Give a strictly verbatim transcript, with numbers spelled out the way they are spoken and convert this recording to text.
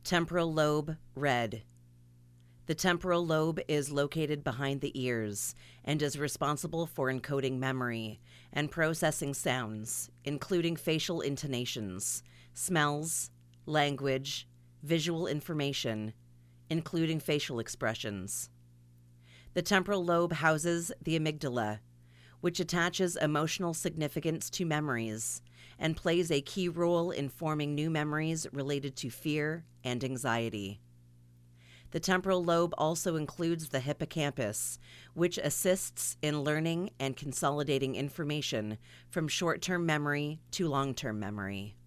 Temporal lobe, red. The temporal lobe is located behind the ears and is responsible for encoding memory and processing sounds, including facial intonations, smells, language, visual information, including facial expressions. The temporal lobe houses the amygdala, which attaches emotional significance to memories and plays a key role in forming new memories related to fear and anxiety. The temporal lobe also includes the hippocampus, which assists in learning and consolidating information from short-term memory to long-term memory.